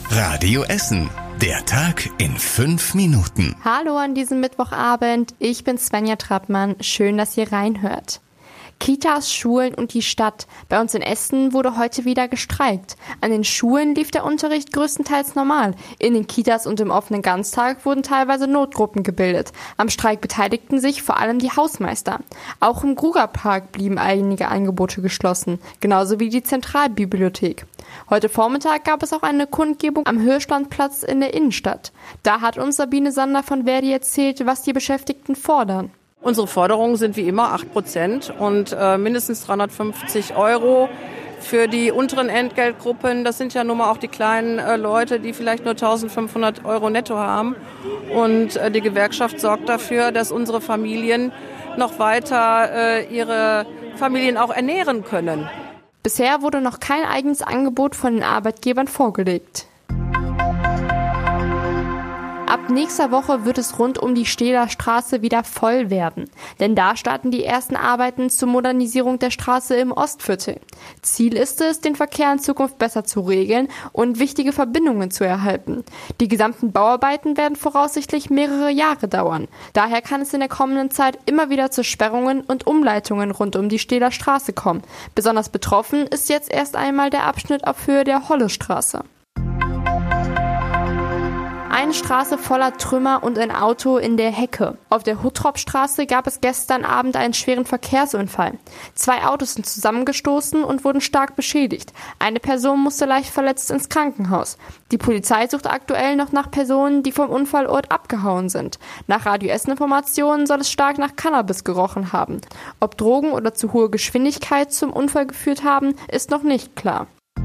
Radio Essen. Der Tag in 5 Minuten. Hallo an diesem Mittwochabend, ich bin Svenja Trappmann, schön, dass ihr reinhört. Kitas, Schulen und die Stadt. Bei uns in Essen wurde heute wieder gestreikt. An den Schulen lief der Unterricht größtenteils normal. In den Kitas und im offenen Ganztag wurden teilweise Notgruppen gebildet. Am Streik beteiligten sich vor allem die Hausmeister. Auch im Grugerpark blieben einige Angebote geschlossen, genauso wie die Zentralbibliothek. Heute Vormittag gab es auch eine Kundgebung am Höchststandplatz in der Innenstadt. Da hat uns Sabine Sander von Verdi erzählt, was die Beschäftigten fordern. Unsere Forderungen sind wie immer 8% und mindestens 350 € für die unteren Entgeltgruppen. Das sind ja nun mal auch die kleinen Leute, die vielleicht nur 1.500 € netto haben. Und die Gewerkschaft sorgt dafür, dass unsere Familien noch weiter ihre Familien auch ernähren können. Bisher wurde noch kein eigenes Angebot von den Arbeitgebern vorgelegt. Ab nächster Woche wird es rund um die Stehler Straße wieder voll werden, denn da starten die ersten Arbeiten zur Modernisierung der Straße im Ostviertel. Ziel ist es, den Verkehr in Zukunft besser zu regeln und wichtige Verbindungen zu erhalten. Die gesamten Bauarbeiten werden voraussichtlich mehrere Jahre dauern. Daher kann es in der kommenden Zeit immer wieder zu Sperrungen und Umleitungen rund um die Stehler Straße kommen. Besonders betroffen ist jetzt erst einmal der Abschnitt auf Höhe der Hollestraße. Eine Straße voller Trümmer und ein Auto in der Hecke. Auf der Huttropstraße gab es gestern Abend einen schweren Verkehrsunfall. 2 Autos sind zusammengestoßen und wurden stark beschädigt. Eine Person musste leicht verletzt ins Krankenhaus. Die Polizei sucht aktuell noch nach Personen, die vom Unfallort abgehauen sind. Nach Radio Essen Informationen soll es stark nach Cannabis gerochen haben. Ob Drogen oder zu hohe Geschwindigkeit zum Unfall geführt haben, ist noch nicht klar.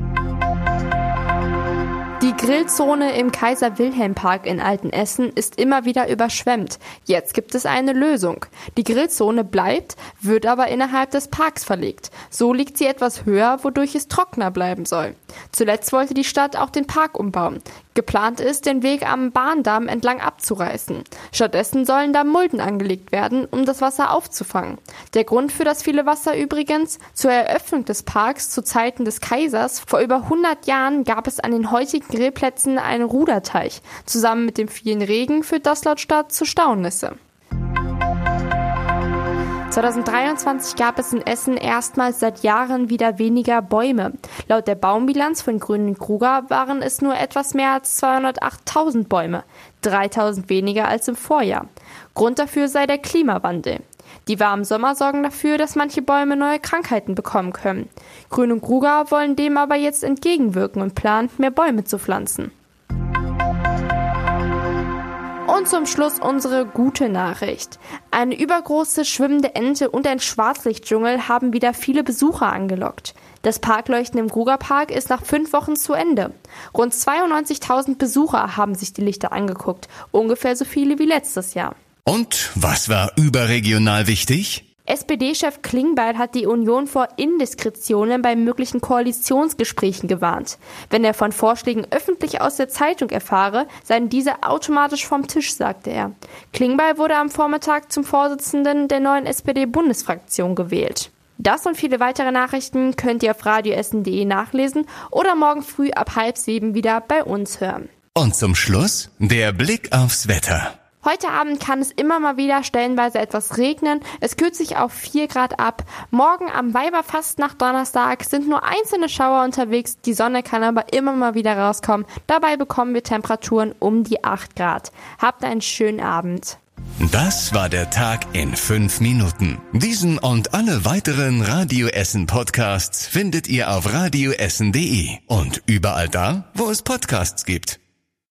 Die Grillzone im Kaiser-Wilhelm-Park in Altenessen ist immer wieder überschwemmt. Jetzt gibt es eine Lösung. Die Grillzone bleibt, wird aber innerhalb des Parks verlegt. So liegt sie etwas höher, wodurch es trockener bleiben soll. Zuletzt wollte die Stadt auch den Park umbauen. Geplant ist, den Weg am Bahndamm entlang abzureißen. Stattdessen sollen da Mulden angelegt werden, um das Wasser aufzufangen. Der Grund für das viele Wasser übrigens: zur Eröffnung des Parks zu Zeiten des Kaisers vor über 100 Jahren gab es an den heutigen Grillplätzen einen Ruderteich. Zusammen mit dem vielen Regen führt das laut Stadt zu Staunässe. 2023 gab es in Essen erstmals seit Jahren wieder weniger Bäume. Laut der Baumbilanz von Grün & Kruger waren es nur etwas mehr als 208.000 Bäume, 3.000 weniger als im Vorjahr. Grund dafür sei der Klimawandel. Die warmen Sommer sorgen dafür, dass manche Bäume neue Krankheiten bekommen können. Grün & Kruger wollen dem aber jetzt entgegenwirken und planen, mehr Bäume zu pflanzen. Und zum Schluss unsere gute Nachricht. Eine übergroße schwimmende Ente und ein Schwarzlichtdschungel haben wieder viele Besucher angelockt. Das Parkleuchten im Grugerpark ist nach 5 Wochen zu Ende. Rund 92.000 Besucher haben sich die Lichter angeguckt, ungefähr so viele wie letztes Jahr. Und was war überregional wichtig? SPD-Chef Klingbeil hat die Union vor Indiskretionen bei möglichen Koalitionsgesprächen gewarnt. Wenn er von Vorschlägen öffentlich aus der Zeitung erfahre, seien diese automatisch vom Tisch, sagte er. Klingbeil wurde am Vormittag zum Vorsitzenden der neuen SPD-Bundesfraktion gewählt. Das und viele weitere Nachrichten könnt ihr auf radioessen.de nachlesen oder morgen früh ab 6:30 wieder bei uns hören. Und zum Schluss der Blick aufs Wetter. Heute Abend kann es immer mal wieder stellenweise etwas regnen. Es kühlt sich auf 4 Grad ab. Morgen am Weiberfastnacht Donnerstag sind nur einzelne Schauer unterwegs. Die Sonne kann aber immer mal wieder rauskommen. Dabei bekommen wir Temperaturen um die 8 Grad. Habt einen schönen Abend. Das war der Tag in 5 Minuten. Diesen und alle weiteren Radio Essen Podcasts findet ihr auf radioessen.de und überall da, wo es Podcasts gibt.